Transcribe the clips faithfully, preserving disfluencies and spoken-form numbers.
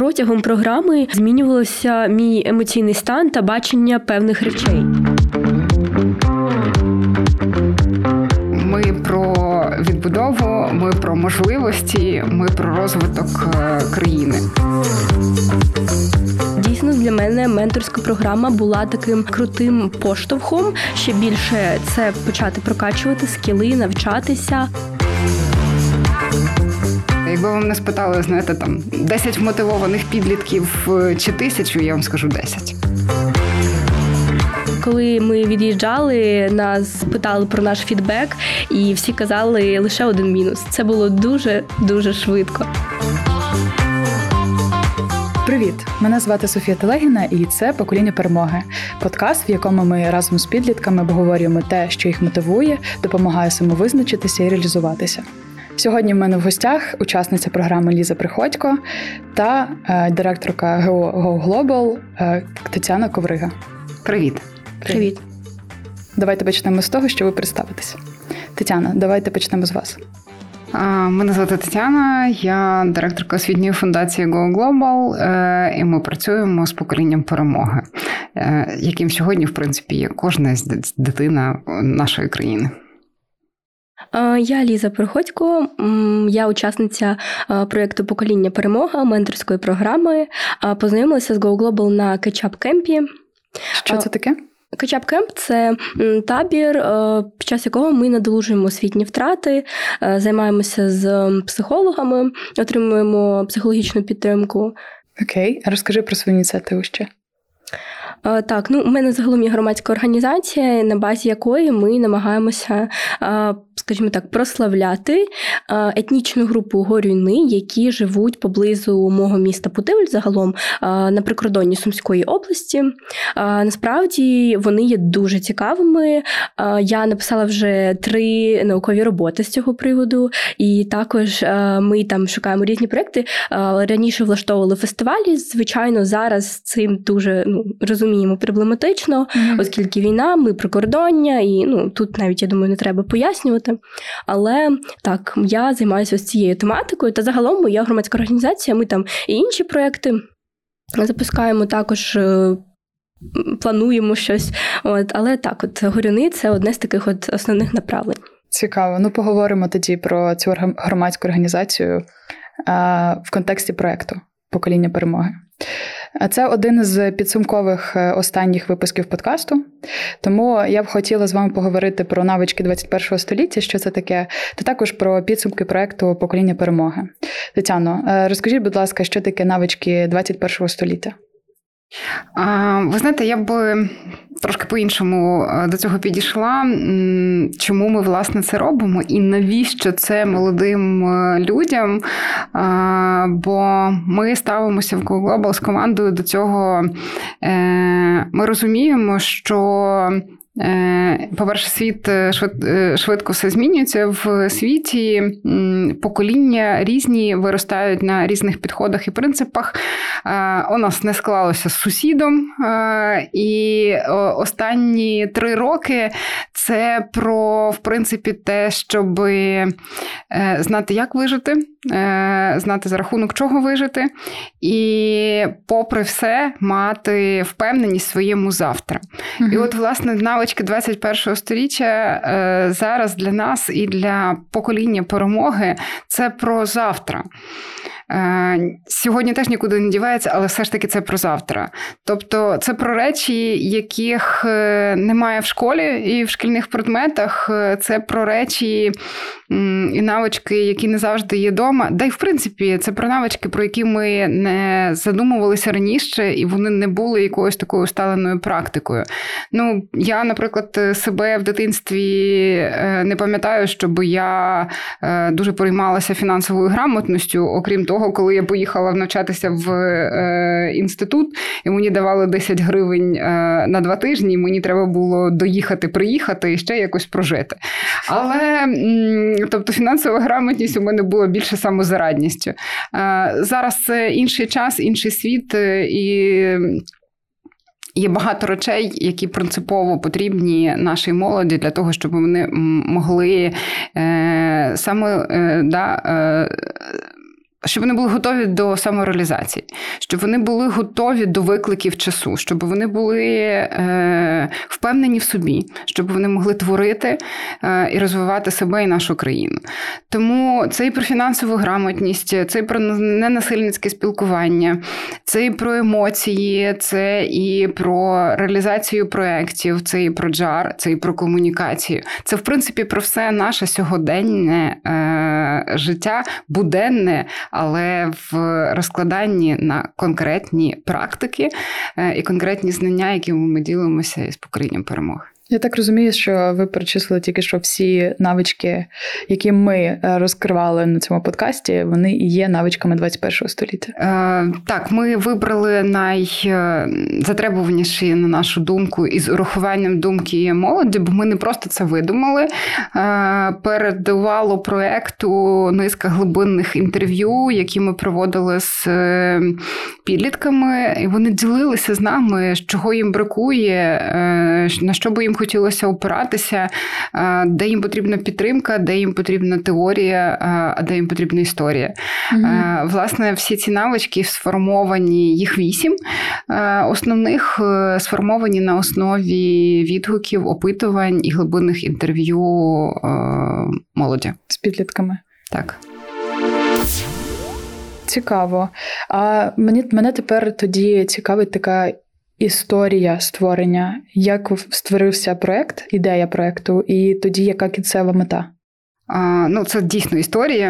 Протягом програми змінювався мій емоційний стан та бачення певних речей. Ми про відбудову, ми про можливості, ми про розвиток країни. Дійсно, для мене менторська програма була таким крутим поштовхом. Ще більше це почати прокачувати скіли, навчатися. Якби вам не спитали, знаєте, там десять мотивованих підлітків чи тисячу, я вам скажу десять. Коли ми від'їжджали, нас питали про наш фідбек, і всі казали лише один мінус. Це було дуже-дуже швидко. Привіт! Мене звати Софія Телегіна, і це «Покоління перемоги» – подкаст, в якому ми разом з підлітками обговорюємо те, що їх мотивує, допомагає самовизначитися і реалізуватися. Сьогодні в мене в гостях учасниця програми Ліза Приходько та е, директорка ГО Go Global е, Тетяна Коврига. Привіт! Привіт! Давайте почнемо з того, що ви представитеся. Тетяна, давайте почнемо з вас. Мене звати Тетяна, я директорка освітньої фундації Go Global, і ми працюємо з поколінням перемоги, яким сьогодні, в принципі, є кожна дитина нашої країни. Я Ліза Приходько, я учасниця проєкту «Покоління перемога», менторської програми. Познайомилася з Go Global на кетчап-кемпі. Що це таке? Кетчап-кемп – це табір, під час якого ми надолужуємо освітні втрати, займаємося з психологами, отримуємо психологічну підтримку. Окей, розкажи про свою ініціативу ще. Так, ну, у мене загалом є громадська організація, на базі якої ми намагаємося, скажімо так, прославляти етнічну групу горюни, які живуть поблизу мого міста Путивль, загалом на прикордонні Сумської області. Насправді вони є дуже цікавими. Я написала вже три наукові роботи з цього приводу, і також ми там шукаємо різні проекти. Раніше влаштовували фестивалі, звичайно, зараз цим дуже, ну, розуміємо, проблематично, mm-hmm. оскільки війна, ми прикордоння, і ну, тут навіть, я думаю, не треба пояснювати. Але так, я займаюся ось цією тематикою, та загалом моя громадська організація, ми там і інші проекти запускаємо також, плануємо щось. От, але так, от горюни – це одне з таких от основних направлень. Цікаво. Ну, поговоримо тоді про цю громадську організацію а, в контексті проекту «Покоління перемоги». Це один з підсумкових останніх випусків подкасту, тому я б хотіла з вами поговорити про навички двадцять першого століття, що це таке, та також про підсумки проекту «Покоління перемоги». Тетяно, розкажіть, будь ласка, що таке навички двадцять першого століття? А, ви знаєте, я б трошки по-іншому до цього підійшла. Чому ми, власне, це робимо і навіщо це молодим людям? А, бо ми ставимося в Go Global з командою до цього. Ми розуміємо, що по-перше, світ швидко все змінюється. В світі покоління різні, виростають на різних підходах і принципах. У нас не склалося з сусідом. І останні три роки це про, в принципі, те, щоб знати, як вижити, знати, за рахунок чого вижити. І, попри все, мати впевненість в своєму завтра. Mm-hmm. І от, власне, навички двадцять першого століття зараз для нас і для покоління перемоги – це про завтра. Сьогодні теж нікуди не дівається, але все ж таки це про завтра. Тобто це про речі, яких немає в школі і в шкільних предметах. Це про речі і навички, які не завжди є вдома. Да й, в принципі, це про навички, про які ми не задумувалися раніше, і вони не були якоюсь такою усталеною практикою. Ну, я, наприклад, себе в дитинстві не пам'ятаю, щоб я дуже переймалася фінансовою грамотністю, окрім того, коли я поїхала навчатися в е, інститут, і мені давали десять гривень е, на два тижні, і мені треба було доїхати, приїхати і ще якось прожити. Але, м, тобто, фінансова грамотність у мене була більше самозарадністю. Е, зараз це інший час, інший світ, і є багато речей, які принципово потрібні нашій молоді для того, щоб вони могли е, саме, е, да, е, щоб вони були готові до самореалізації, щоб вони були готові до викликів часу, щоб вони були е, впевнені в собі, щоб вони могли творити е, і розвивати себе і нашу країну. Тому це і про фінансову грамотність, це і про ненасильницьке спілкування, це і про емоції, це і про реалізацію проєктів, це і про джар, це і про комунікацію. Це, в принципі, про все наше сьогоденне е, життя, буденне, але в розкладанні на конкретні практики і конкретні знання, якими ми ділимося із поколінням перемоги. Я так розумію, що ви перечислили тільки що всі навички, які ми розкривали на цьому подкасті, вони і є навичками двадцять першого століття. Е, так, ми вибрали найзатребуваніші, на нашу думку, із урахуванням думки молоді, бо ми не просто це видумали. Е, передувало проєкту низка глибинних інтерв'ю, які ми проводили з підлітками, і вони ділилися з нами, чого їм бракує, е, на що би їм хотілося опиратися, де їм потрібна підтримка, де їм потрібна теорія, а де їм потрібна історія. Mm-hmm. Власне, всі ці навички сформовані, їх вісім, основних сформовані на основі відгуків, опитувань і глибинних інтерв'ю молоді. З підлітками. Так. Цікаво. А мені, мене тепер тоді цікавить така історія створення. Як створився проєкт, ідея проєкту, і тоді яка кінцева мета? А, ну, це дійсно історія.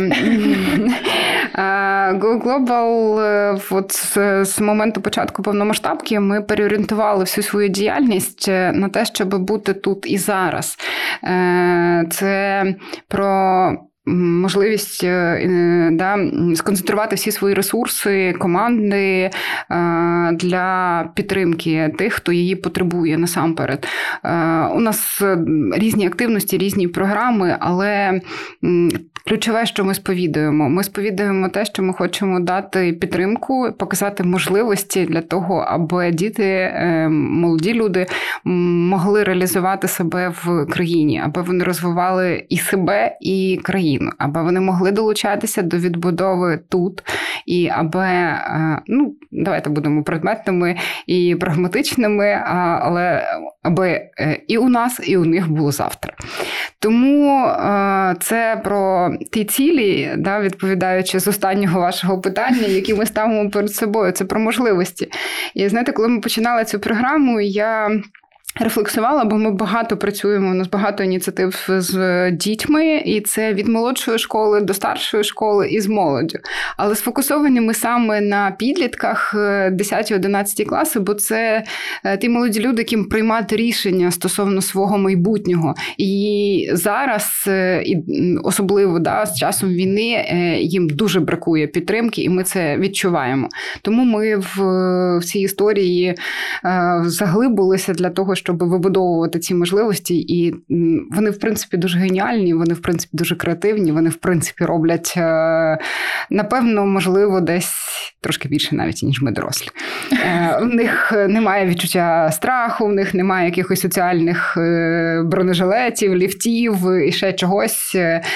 Go Global, от з, з моменту початку повномасштабки ми переорієнтували всю свою діяльність на те, щоб бути тут і зараз. Це про можливість да, сконцентрувати всі свої ресурси, команди для підтримки тих, хто її потребує насамперед. У нас різні активності, різні програми, але ключове, що ми сповідуємо. Ми сповідуємо те, що ми хочемо дати підтримку, показати можливості для того, аби діти, молоді люди могли реалізувати себе в країні, аби вони розвивали і себе, і країну. Аби вони могли долучатися до відбудови тут, і аби, ну, давайте будемо предметними і прагматичними, але аби і у нас, і у них було завтра. Тому це про ті цілі, да, відповідаючи з останнього вашого питання, які ми ставимо перед собою, це про можливості. І знаєте, коли ми починали цю програму, я рефлексувала, бо ми багато працюємо, у нас багато ініціатив з дітьми, і це від молодшої школи до старшої школи і з молоддю. Але сфокусовані ми саме на підлітках десяті-одинадцяті класи, бо це ті молоді люди, яким приймати рішення стосовно свого майбутнього. І зараз, і особливо да, з часом війни, їм дуже бракує підтримки, і ми це відчуваємо. Тому ми в, в цій історії заглибилися для того, щоб вибудовувати ці можливості, і вони, в принципі, дуже геніальні, вони, в принципі, дуже креативні, вони, в принципі, роблять, напевно, можливо, десь трошки більше навіть, ніж ми дорослі. У них немає відчуття страху, в них немає якихось соціальних бронежилетів, ліфтів і ще чогось,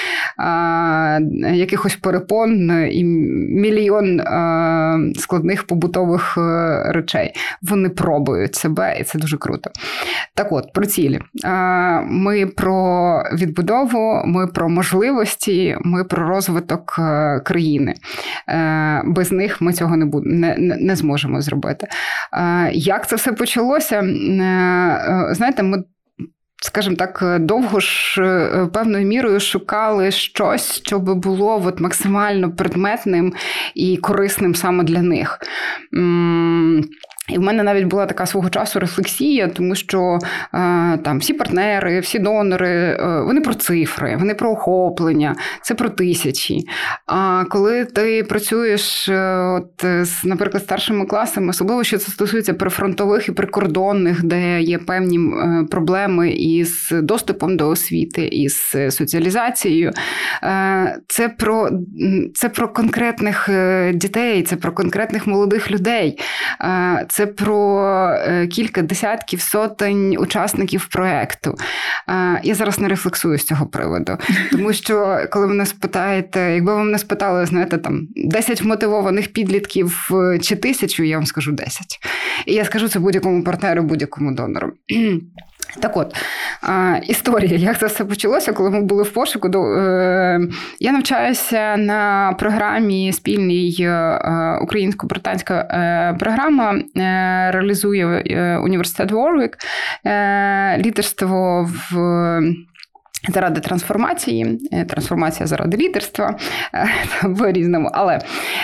якихось перепон і мільйон складних побутових речей. Вони пробують себе, і це дуже круто. Так от, про цілі. Ми про відбудову, ми про можливості, ми про розвиток країни. Без них ми цього не, буд... не, не зможемо зробити. Як це все почалося? Знаєте, ми, скажімо так, довго ж певною мірою шукали щось, що би було от максимально предметним і корисним саме для них. І в мене навіть була така свого часу рефлексія, тому що е, там всі партнери, всі донори, е, вони про цифри, вони про охоплення, це про тисячі. А коли ти працюєш, е, от, з, наприклад, старшими класами, особливо, що це стосується прифронтових і прикордонних, де є певні е, проблеми із доступом до освіти, із соціалізацією, е, це про, це про конкретних дітей, це про конкретних молодих людей. Е, це про кілька десятків, сотень учасників проєкту. Я зараз не рефлексую з цього приводу, тому що коли ви нас питаєте, якби ви мене спитали, знаєте, там десять мотивованих підлітків чи тисячу, я вам скажу десять. І я скажу це будь-якому партнеру, будь-якому донору. Так от, історія, як це все почалося, коли ми були в пошуку. Я навчаюся на програмі спільній українсько-британська програма, реалізує університет Warwick, лідерство в заради трансформації, трансформація заради лідерства, по-різному, але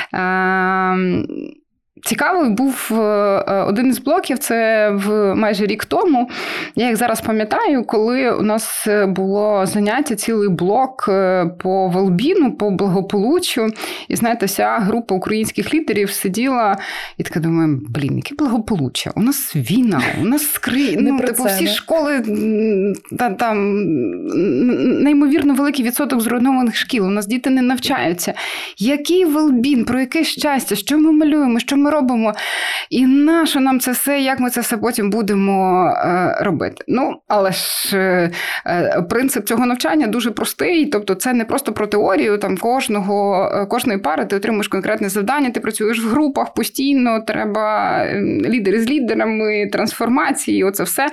цікавий був один із блоків, це в майже рік тому. Я як зараз пам'ятаю, коли у нас було заняття, цілий блок по велбіну, по благополуччю. І, знаєте, вся група українських лідерів сиділа і така думаю, блін, яке благополуччя? У нас війна, у нас скри... ну, типу, всі школи, та, там неймовірно великий відсоток зруйнованих шкіл, у нас діти не навчаються. Який велбін, про яке щастя, що ми малюємо, що ми робимо, і нащо нам це все, як ми це все потім будемо е, робити. Ну, але ж е, принцип цього навчання дуже простий, тобто це не просто про теорію, там кожного, кожної пари ти отримуєш конкретне завдання, ти працюєш в групах постійно, треба лідери з лідерами, трансформації, оце все.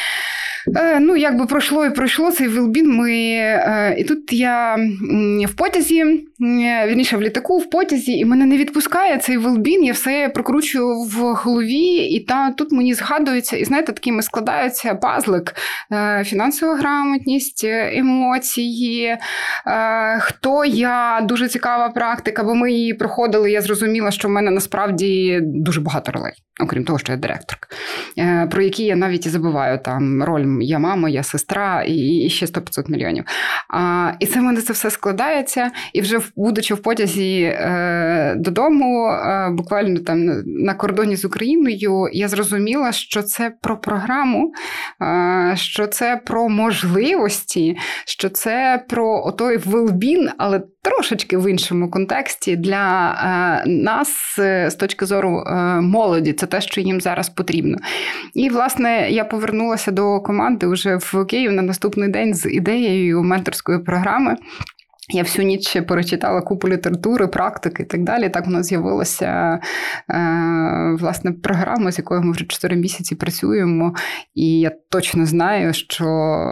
Ну, якби пройшло і пройшло цей велбін. Ми... І тут я в потязі, вірніше в літаку, в потязі, і мене не відпускає цей велбін, я все прокручую в голові, і та, тут мені згадується, і знаєте, такими складаються пазлик, фінансова грамотність, емоції, хто я, дуже цікава практика, бо ми її проходили, я зрозуміла, що в мене насправді дуже багато ролей, окрім того, що я директорка, про які я навіть і забуваю, там, роль я мама, я сестра і ще сто-п'ятсот мільйонів. А, і це в мене це все складається. І вже будучи в потязі е, додому, е, буквально там на кордоні з Україною, я зрозуміла, що це про програму, е, що це про можливості, що це про отой велбін, але трошечки в іншому контексті для е, нас з точки зору е, молоді. Це те, що їм зараз потрібно. І, власне, я повернулася до команди вже в Київ на наступний день з ідеєю менторської програми. Я всю ніч перечитала купу літератури, практики і так далі. Так у нас з'явилася, е, власне, програма, з якою ми вже чотири місяці працюємо. І я точно знаю, що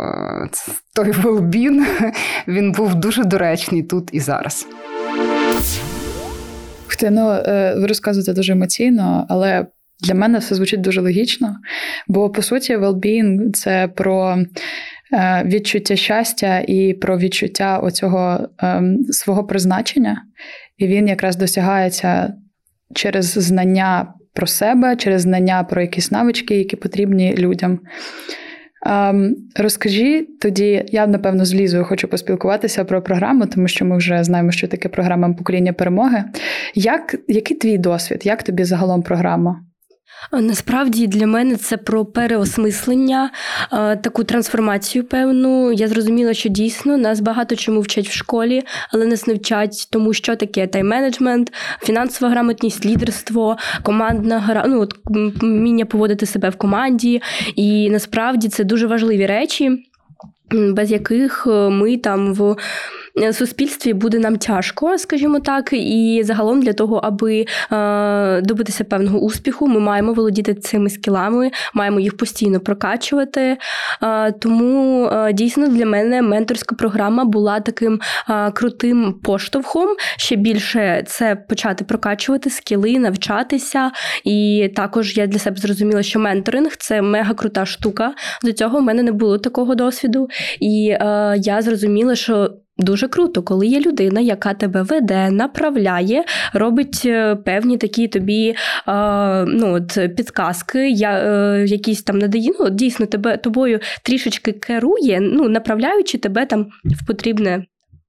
той велбін, він був дуже доречний тут і зараз. Ну, ви розказуєте дуже емоційно, але для мене все звучить дуже логічно, бо, по суті, well-being – це про відчуття щастя і про відчуття оцього ем, свого призначення. І він якраз досягається через знання про себе, через знання про якісь навички, які потрібні людям. Ем, розкажи тоді, я, напевно, з Лізою хочу поспілкуватися про програму, тому що ми вже знаємо, що таке програма «Покоління перемоги». Як, який твій досвід? Як тобі загалом програма? Насправді для мене це про переосмислення, таку трансформацію певну. Я зрозуміла, що дійсно нас багато чому вчать в школі, але нас не вчать тому, що таке тайм-менеджмент, фінансова грамотність, лідерство, командна гра, ну, от, вміння поводити себе в команді. І насправді це дуже важливі речі, без яких ми там в суспільстві буде нам тяжко, скажімо так, і загалом для того, аби е, добитися певного успіху, ми маємо володіти цими скілами, маємо їх постійно прокачувати. Е, тому е, дійсно для мене менторська програма була таким е, крутим поштовхом. Ще більше це почати прокачувати скіли, навчатися. І також я для себе зрозуміла, що менторинг – це мега крута штука. До цього в мене не було такого досвіду. І е, я зрозуміла, що дуже круто, коли є людина, яка тебе веде, направляє, робить певні такі тобі ну, от, підказки, я, якісь там надає, ну, дійсно тебе, тобою трішечки керує, ну, направляючи тебе там в потрібне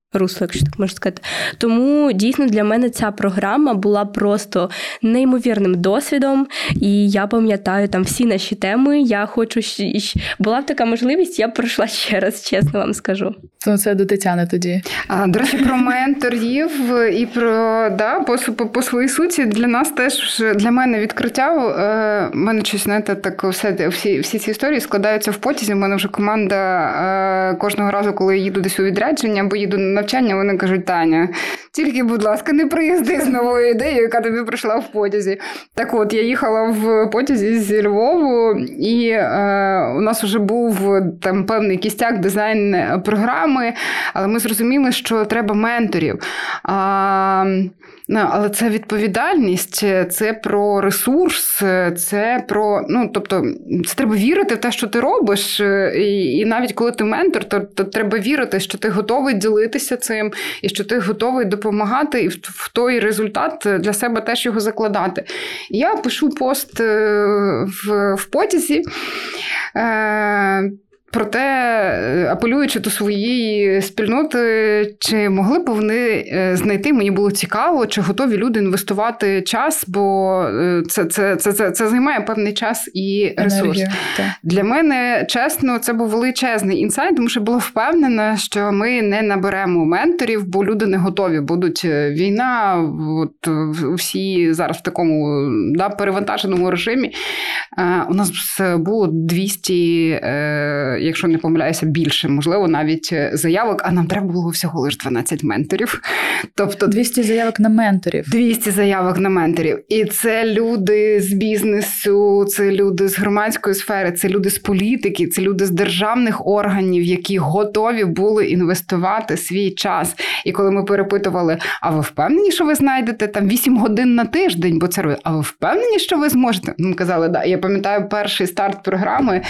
русло, якщо так можна сказати. Тому, дійсно, для мене ця програма була просто неймовірним досвідом, і я пам'ятаю там всі наші теми. Я хочу, була б така можливість, я б пройшла ще раз, чесно вам скажу. То це до Тетяни тоді. А, до речі, про менторів і про, да, по, по, по своїй суті, для нас теж, для мене відкриття, е, мене щось, знаєте, так все, всі, всі ці історії складаються в потязі. У мене вже команда е, кожного разу, коли я їду десь у відрядження або їду на навчання, вони кажуть: Таня, тільки, будь ласка, не приїзди з новою ідеєю, яка тобі прийшла в потязі. Так от, я їхала в потязі зі Львову, і е, у нас вже був там певний кістяк дизайн-програми, але ми зрозуміли, що треба менторів. А, ну, але це відповідальність, це про ресурс, це про, ну, тобто, це треба вірити в те, що ти робиш, і, і навіть коли ти ментор, то, то треба вірити, що ти готовий ділитися цим, і що ти готовий допомагати, і в, в той результат для себе теж його закладати. Я пишу пост в, в потязі, е, проте, апелюючи до своєї спільноти, чи могли б вони знайти, мені було цікаво, чи готові люди інвестувати час, бо це, це, це, це, це займає певний час і ресурс. Енергія, для мене, чесно, це був величезний інсайт, тому що була впевнена, що ми не наберемо менторів, бо люди не готові. Будуть війна, от, всі зараз в такому, да, перевантаженому режимі. У нас було двісті, якщо не помиляюся, більше, можливо, навіть заявок, а нам треба було всього лише дванадцять менторів. Тобто двісті заявок на менторів. двісті заявок на менторів. І це люди з бізнесу, це люди з громадської сфери, це люди з політики, це люди з державних органів, які готові були інвестувати свій час. І коли ми перепитували: а ви впевнені, що ви знайдете там вісім годин на тиждень, бо це робить, а ви впевнені, що ви зможете? Ми казали, да. Я пам'ятаю перший старт програми,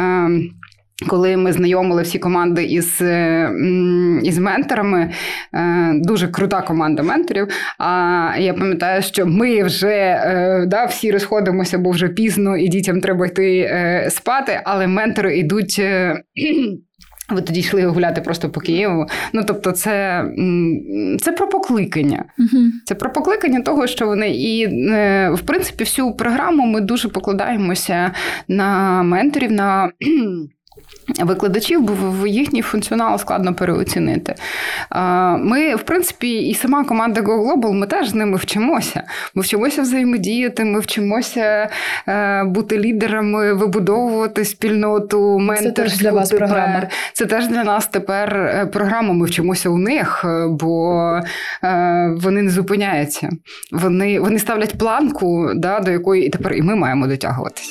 коли ми знайомили всі команди із, із менторами, дуже крута команда менторів, а я пам'ятаю, що ми вже, да, всі розходимося, бо вже пізно і дітям треба йти спати, але ментори йдуть... Ви тоді йшли гуляти просто по Києву. Ну, тобто, це, це про покликання. Uh-huh. Це про покликання того, що вони... І, в принципі, всю програму ми дуже покладаємося на менторів, на... викладачів, бо їхній функціонал складно переоцінити. Ми, в принципі, і сама команда Go Global, ми теж з ними вчимося. Ми вчимося взаємодіяти, ми вчимося бути лідерами, вибудовувати спільноту, менторську. Це теж для вас тепер. програма. Це теж для нас тепер програма. Ми вчимося у них, бо вони не зупиняються. Вони, вони ставлять планку, да, до якої і тепер і ми маємо дотягуватися.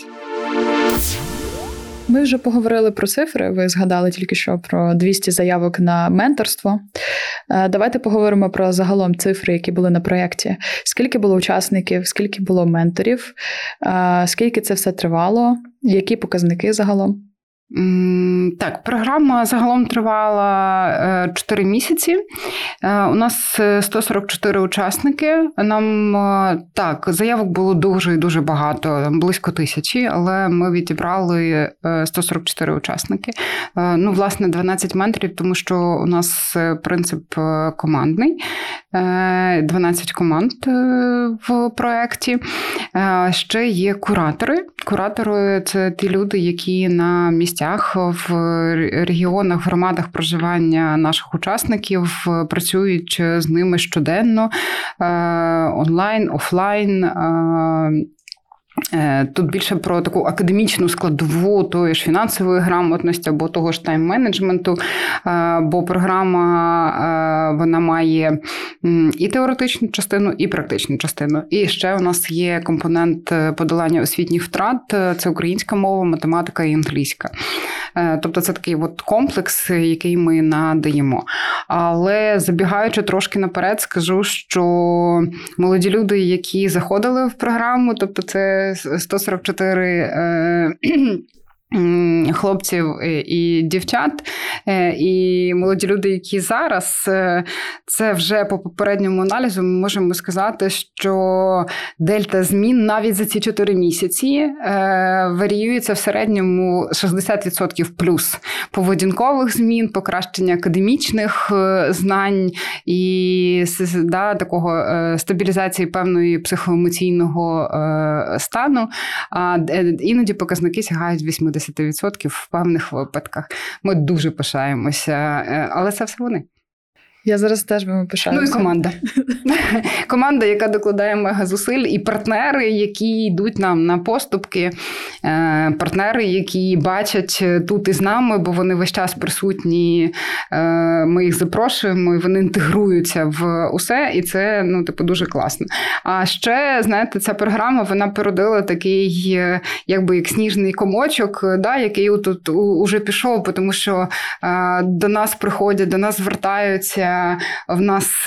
Ми вже поговорили про цифри, ви згадали тільки що про двісті заявок на менторство. Давайте поговоримо про загалом цифри, які були на проєкті. Скільки було учасників, скільки було менторів, скільки це все тривало, які показники загалом? Так, програма загалом тривала чотири місяці. У нас сто сорок чотири учасники. Нам, так, заявок було дуже і дуже багато, близько тисячі, але ми відібрали сто сорок чотири учасники. Ну, власне, дванадцять менторів, тому що у нас принцип командний. дванадцять команд в проєкті. Ще є куратори. Куратори – це ті люди, які на місцях, в регіонах, в громадах проживання наших учасників працюють з ними щоденно, онлайн, офлайн. Тут більше про таку академічну складову тої ж фінансової грамотності або того ж тайм-менеджменту, бо програма, вона має і теоретичну частину, і практичну частину. І ще у нас є компонент подолання освітніх втрат, це українська мова, математика і англійська. Тобто це такий от комплекс, який ми надаємо. Але забігаючи трошки наперед, скажу, що молоді люди, які заходили в програму, тобто це сто сорок чотири хлопців і дівчат, і молоді люди, які зараз, це вже по попередньому аналізу ми можемо сказати, що дельта змін навіть за ці чотири місяці варіюється в середньому шістдесят відсотків плюс поведінкових змін, покращення академічних знань і да, такого стабілізації певної психоемоційного стану, а іноді показники сягають вісімдесят відсотків в певних випадках. Ми дуже пишаємося, але це все вони. Я зараз теж вами пишаюся. Ну і команда. Команда, яка докладає мега зусиль, і партнери, які йдуть нам на поступки, партнери, які бачать тут із нами, бо вони весь час присутні, ми їх запрошуємо, і вони інтегруються в усе, і це, ну, типу, дуже класно. А ще, знаєте, ця програма, вона породила такий, якби, як сніжний комочок, да, який тут уже пішов, тому що до нас приходять, до нас звертаються, в нас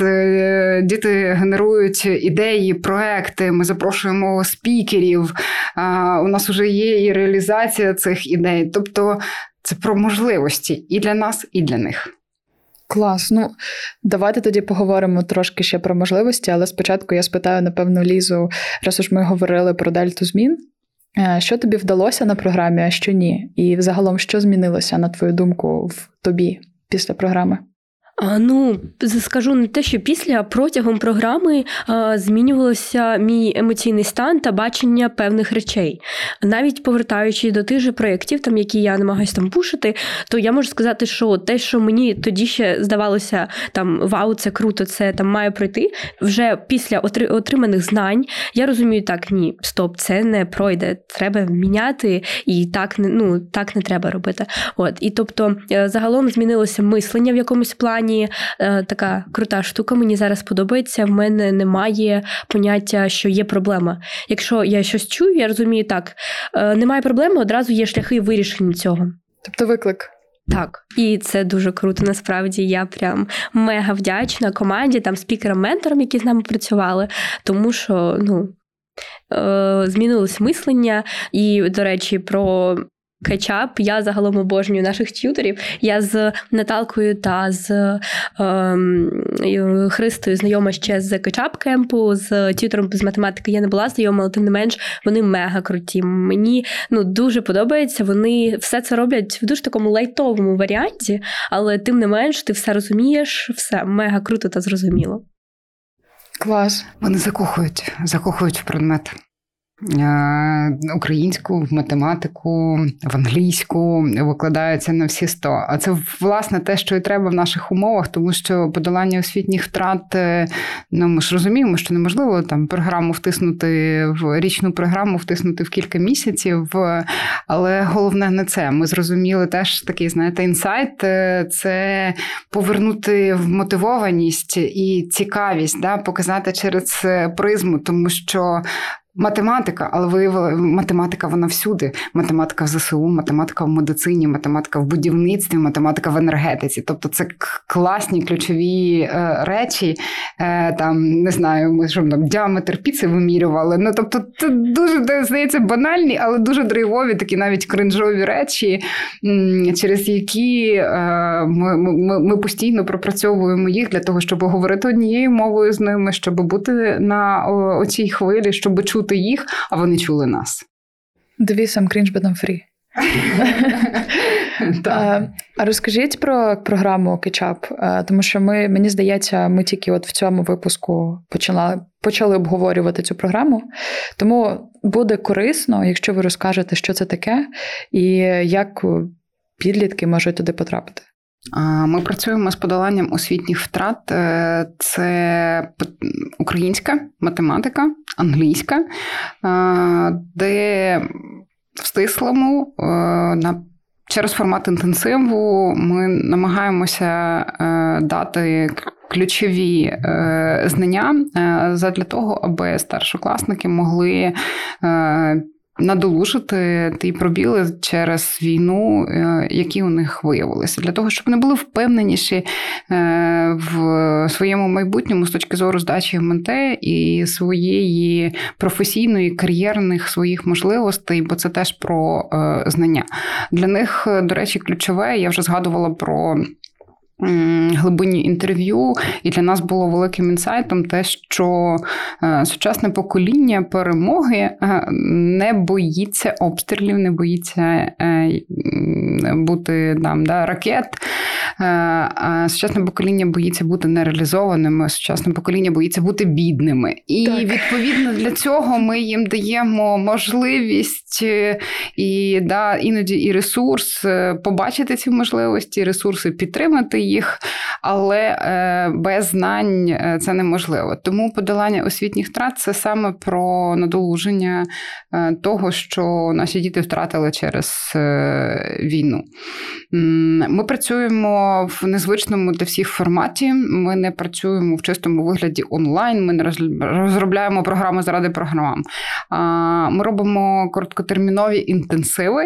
діти генерують ідеї, проекти, ми запрошуємо спікерів, у нас вже є і реалізація цих ідей. Тобто це про можливості і для нас, і для них. Клас. Ну, давайте тоді поговоримо трошки ще про можливості, але спочатку я спитаю, напевно, Лізу, раз уж ми говорили про дельту змін, що тобі вдалося на програмі, а що ні? І взагалом, що змінилося, на твою думку, в тобі після програми? А, ну, скажу не те, що після, а протягом програми а, змінювався мій емоційний стан та бачення певних речей. Навіть повертаючись до тих же проєктів, там, які я намагаюся там пушити, то я можу сказати, що те, що мені тоді ще здавалося, там, вау, це круто, це там має пройти, вже після отриманих знань, я розумію, так, ні, стоп, це не пройде, треба міняти, і так не, ну, так не треба робити. От, і тобто, загалом змінилося мислення в якомусь плані. Така крута штука, мені зараз подобається, в мене немає поняття, що є проблема. Якщо я щось чую, я розумію, так, немає проблеми, одразу є шляхи вирішення цього. Тобто виклик. Так, і це дуже круто, насправді, я прям мега вдячна команді, там, спікерам-менторам, які з нами працювали, тому що, ну, змінилось мислення, і, до речі, про кетчап. Я загалом обожнюю наших т'юторів. Я з Наталкою та з е, Христою знайома ще з кетчап-кемпу, з т'ютором з математики я не була знайома, але тим не менш вони мега круті. Мені, ну, дуже подобається. Вони все це роблять в дуже такому лайтовому варіанті, але тим не менш ти все розумієш, все мега круто та зрозуміло. Клас. Вони закохують, закохують в предмет. Українську, в математику, в англійську, викладаються на всі сто. А це, власне, те, що і треба в наших умовах, тому що подолання освітніх втрат, ну, ми ж розуміємо, що неможливо там програму втиснути, в річну програму втиснути в кілька місяців, але головне не це. Ми зрозуміли теж такий, знаєте, інсайт, це повернути вмотивованість і цікавість, да, показати через призму, тому що математика, але виявили, математика вона всюди. Математика в ЗСУ, математика в медицині, математика в будівництві, математика в енергетиці. Тобто це класні ключові е, речі. Е, там, не знаю, ми що там, діаметр піци вимірювали. Ну, тобто це дуже, здається, банальні, але дуже драйвові, такі навіть кринжові речі, м, через які е, ми, ми, ми постійно пропрацьовуємо їх для того, щоб говорити однією мовою з ними, щоб бути на оцій хвилі, щоб чути їх, а вони чули нас. Девіз «I'm cringe, but I'm free». а, а розкажіть про програму кетчап, тому що ми, мені здається, ми тільки от в цьому випуску почали, почали обговорювати цю програму, тому буде корисно, якщо ви розкажете, що це таке і як підлітки можуть туди потрапити. Ми працюємо з подоланням освітніх втрат. Це українська математика, англійська, де в стислому на через формат інтенсиву ми намагаємося дати ключові знання задля того, аби старшокласники могли надолужити ті пробіли через війну, які у них виявилися. Для того, щоб вони були впевненіші в своєму майбутньому з точки зору здачі ем ен те і своєї професійної, кар'єрних своїх можливостей, бо це теж про знання. Для них, до речі, ключове, я вже згадувала про глибинні інтерв'ю, і для нас було великим інсайтом те, що сучасне покоління перемоги не боїться обстрілів, не боїться бути там, да, ракет. Сучасне покоління боїться бути нереалізованими, сучасне покоління боїться бути бідними. І, так, відповідно, для цього ми їм даємо можливість і, да, іноді і ресурс побачити ці можливості, ресурси підтримати їх, але без знань це неможливо. Тому подолання освітніх втрат – це саме про надолуження того, що наші діти втратили через війну. Ми працюємо в незвичному для всіх форматі, ми не працюємо в чистому вигляді онлайн, ми не розробляємо програми заради програм. Ми робимо короткотермінові інтенсиви,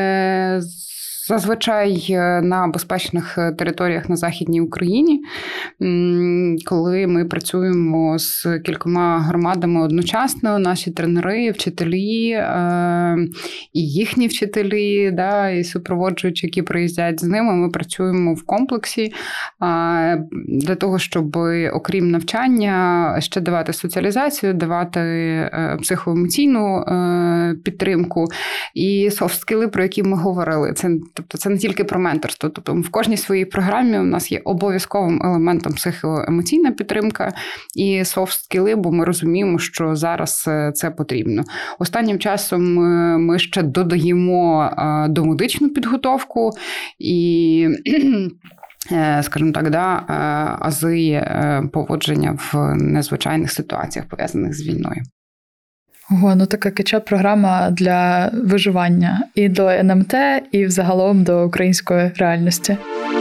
зазвичай на безпечних територіях на Західній Україні, коли ми працюємо з кількома громадами одночасно, наші тренери, вчителі і їхні вчителі, да, і супроводжуючі, які приїздять з ними, ми працюємо в комплексі для того, щоб окрім навчання ще давати соціалізацію, давати психоемоційну підтримку і софт-скіли, про які ми говорили. Це Тобто це не тільки про менторство. Тобто в кожній своїй програмі у нас є обов'язковим елементом психоемоційна підтримка і софт-скіли, бо ми розуміємо, що зараз це потрібно. Останнім часом ми ще додаємо домедичну підготовку і, скажімо так, да, ази поводження в незвичайних ситуаціях, пов'язаних з війною. Ого, ну така кетчап-програма для виживання і до ен ем те, і взагалом до української реальності.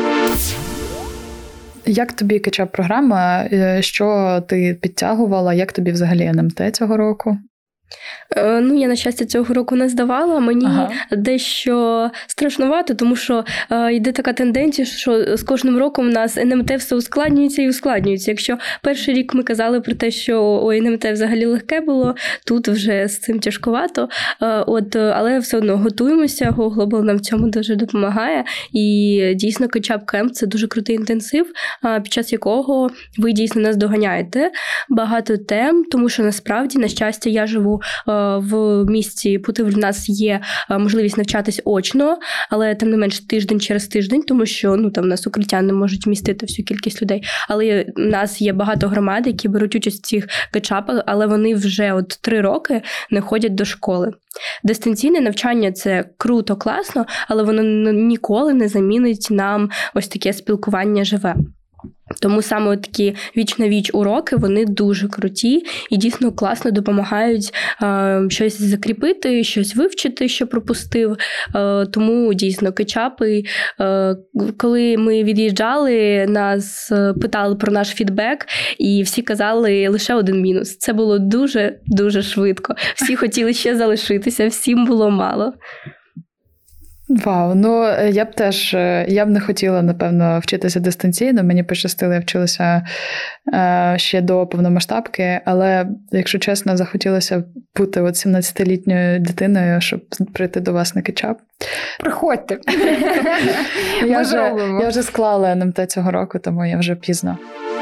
Як тобі кетчап-програма? Що ти підтягувала? Як тобі взагалі ен ем те цього року? Ну, я, на щастя, цього року не здавала. Мені ага. дещо страшнувато, тому що е, йде така тенденція, що з кожним роком у нас ен ем те все ускладнюється і ускладнюється. Якщо перший рік ми казали про те, що у ен ем те взагалі легке було, тут вже з цим тяжковато. Е, от, але все одно готуємося, Go Global нам в цьому дуже допомагає. І дійсно Кетчап Кемп – це дуже крутий інтенсив, е, під час якого ви дійсно нас доганяєте. Багато тем, тому що насправді, на щастя, я живу в місті Путивль, у нас є можливість навчатись очно, але тим не менш тиждень через тиждень, тому що ну, там, у нас укриття не можуть вмістити всю кількість людей. Але у нас є багато громад, які беруть участь в цих кетчапах, але вони вже от три роки не ходять до школи. Дистанційне навчання – це круто, класно, але воно ніколи не замінить нам ось таке спілкування живе. Тому саме такі віч-на-віч уроки, вони дуже круті і дійсно класно допомагають е, щось закріпити, щось вивчити, що пропустив. Е, тому дійсно кетчапи, е, коли ми від'їжджали, нас питали про наш фідбек, і всі казали лише один мінус. Це було дуже-дуже швидко. Всі хотіли ще залишитися, всім було мало. Вау, ну я б теж, я б не хотіла, напевно, вчитися дистанційно, мені пощастило, я вчилася е, ще до повномасштабки, але, якщо чесно, захотілося бути от сімнадцятилітньою дитиною, щоб прийти до вас на кетчап. Приходьте. я, вже, я вже склала ен ем те цього року, тому я вже пізно.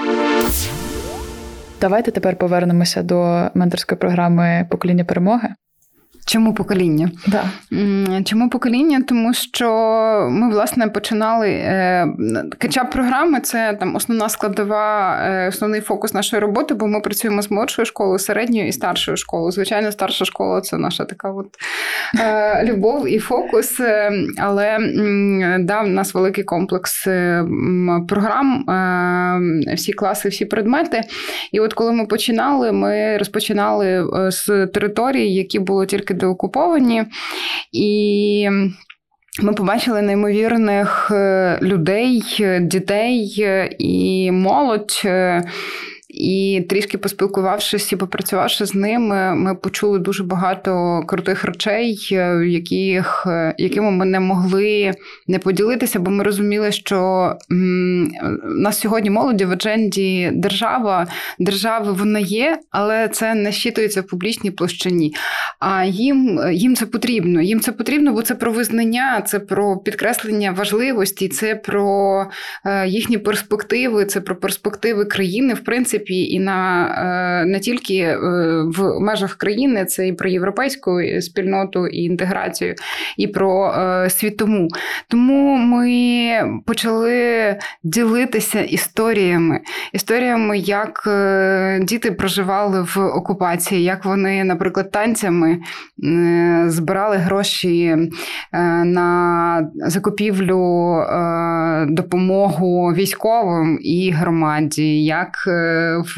Давайте тепер повернемося до менторської програми «Покоління перемоги». Чому покоління? Да. Чому покоління? Тому що ми, власне, починали... Кетчап-програми – це там основна складова, основний фокус нашої роботи, бо ми працюємо з молодшою школою, середньою і старшою школою. Звичайно, старша школа – це наша така от любов і фокус, але да, в нас великий комплекс програм, всі класи, всі предмети. І от коли ми починали, ми розпочинали з територій, які були тільки деокуповані, і ми побачили неймовірних людей, дітей і молодь, І трішки поспілкувавшись і попрацювавши з ними, ми почули дуже багато крутих речей, яких, якими ми не могли не поділитися, бо ми розуміли, що м, у нас сьогодні молоді в адженді держава, держави вона є, але це не щитується в публічній площині. А їм, їм це потрібно. Їм це потрібно, бо це про визнання, це про підкреслення важливості, це про е, їхні перспективи, це про перспективи країни, в принципі, і на, е, не тільки е, в межах країни, це і про європейську спільноту і інтеграцію, і про е, світову. Тому ми почали ділитися історіями. Історіями, як е, діти проживали в окупації, як вони, наприклад, танцями е, збирали гроші е, на закупівлю е, допомогу військовим і громаді, як е, в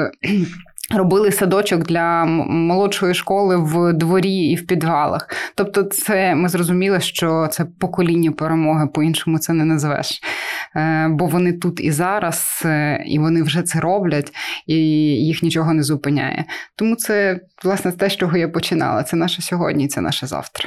робили садочок для молодшої школи в дворі і в підвалах. Тобто це ми зрозуміли, що це покоління перемоги, по-іншому це не назвеш. Бо вони тут і зараз, і вони вже це роблять, і їх нічого не зупиняє. Тому це, власне, те, з чого я починала. Це наше сьогодні, це наше завтра.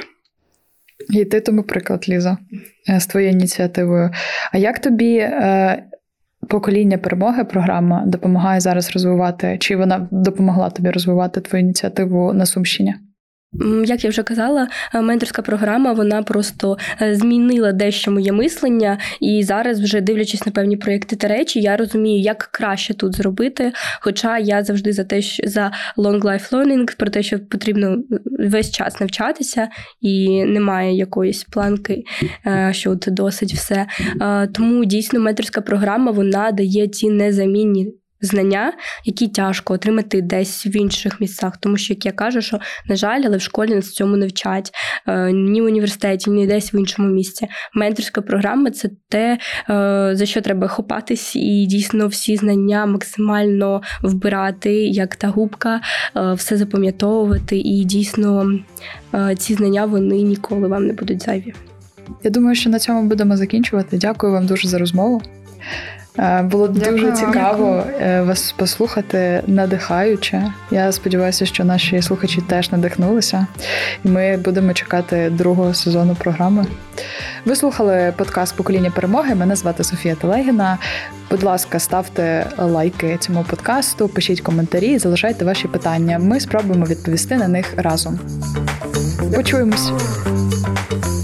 І ти тому приклад, Ліза, з твоєю ініціативою. А як тобі покоління перемоги програма допомагає зараз розвивати, чи вона допомогла тобі розвивати твою ініціативу на Сумщині? Як я вже казала, менторська програма, вона просто змінила дещо моє мислення, і зараз, вже дивлячись на певні проєкти та речі, я розумію, як краще тут зробити, хоча я завжди за те, що за long life learning, про те, що потрібно весь час навчатися, і немає якоїсь планки, що от досить все. Тому дійсно менторська програма, вона дає ці незамінні знання, які тяжко отримати десь в інших місцях. Тому що, як я кажу, що, на жаль, але в школі нас цьому не вчать. Ні в університеті, ні десь в іншому місці. Менторська програма – це те, за що треба хопатись і дійсно всі знання максимально вбирати, як та губка, все запам'ятовувати. І дійсно ці знання, вони ніколи вам не будуть зайві. Я думаю, що на цьому будемо закінчувати. Дякую вам дуже за розмову. Було дякую, дуже цікаво дякую. Вас послухати, надихаюче. Я сподіваюся, що наші слухачі теж надихнулися. І ми будемо чекати другого сезону програми. Ви слухали подкаст «Покоління перемоги». Мене звати Софія Телегіна. Будь ласка, ставте лайки цьому подкасту, пишіть коментарі, залишайте ваші питання. Ми спробуємо відповісти на них разом. Почуємось!